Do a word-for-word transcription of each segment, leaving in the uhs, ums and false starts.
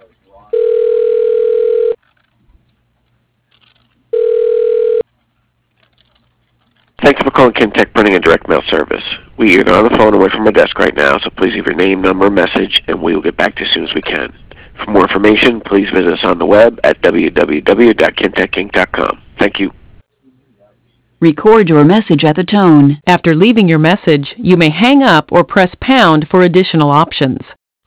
Thanks for calling Kintech Printing and Direct Mail Service. We are on the phone away from our desk right now, so please leave your name, number, message, and we will get back to you as soon as we can. For more information, please visit us on the web at w w w dot kintech inc dot com. Thank you. Record your message at the tone. After leaving your message, you may hang up or press pound for additional options.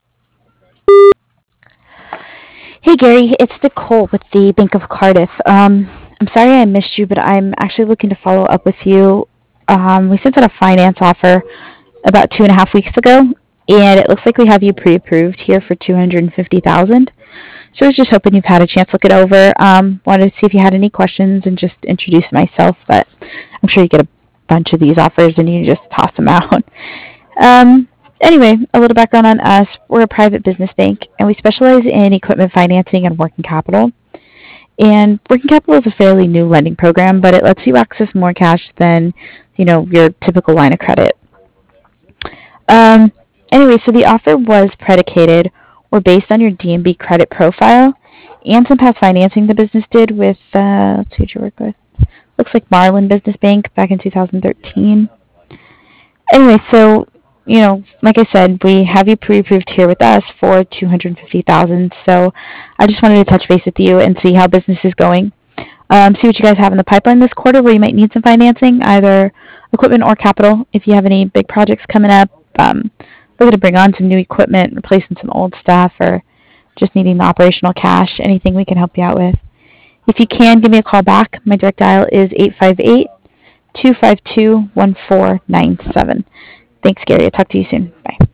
Hey Gary, it's Nicole with the Bank of Cardiff. Um, I'm sorry I missed you, but I'm actually looking to follow up with you. Um, we sent out a finance offer about two and a half weeks ago, and it looks like we have you pre-approved here for two hundred fifty thousand dollars. So I was just hoping you've had a chance to look it over. Um, wanted to see if you had any questions and just introduce myself, but I'm sure you get a bunch of these offers and you just toss them out. Um, anyway, a little background on us. We're a private business bank, and we specialize in equipment financing and working capital. And working capital is a fairly new lending program, but it lets you access more cash than, you know, your typical line of credit. Um, anyway, so the offer was predicated or based on your D and B credit profile and some past financing the business did with, uh, let's see what you work with. Looks like Marlin Business Bank back in two thousand thirteen. Anyway, so, you know, like I said, we have you pre-approved here with us for two hundred fifty thousand dollars. So I just wanted to touch base with you and see how business is going. Um, see what you guys have in the pipeline this quarter where you might need some financing, either equipment or capital. If you have any big projects coming up, um, looking to bring on some new equipment, replacing some old stuff, or just needing the operational cash, anything we can help you out with. If you can, give me a call back. My direct dial is eight five eight, two five two, one four nine seven. Thanks, Gary. I'll talk to you soon. Bye.